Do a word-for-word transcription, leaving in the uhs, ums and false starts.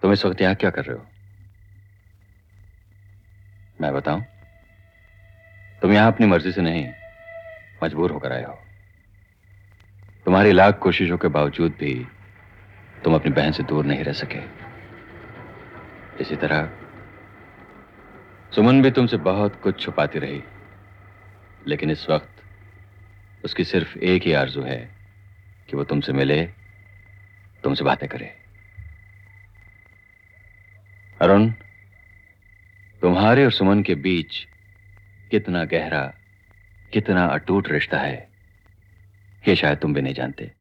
तुम इस वक्त यहां क्या कर रहे हो? मैं बताऊं? तुम यहां अपनी मर्जी से नहीं, मजबूर होकर आए हो। तुम्हारी लाख कोशिशों के बावजूद भी तुम अपनी बहन से दूर नहीं रह सके। इसी तरह सुमन भी तुमसे बहुत कुछ छुपाती रही, लेकिन इस वक्त उसकी सिर्फ एक ही आरजू है कि वो तुमसे मिले, तुमसे बातें करे। अरुण, तुम्हारे और सुमन के बीच कितना गहरा, कितना अटूट रिश्ता है, ये शायद तुम भी नहीं जानते।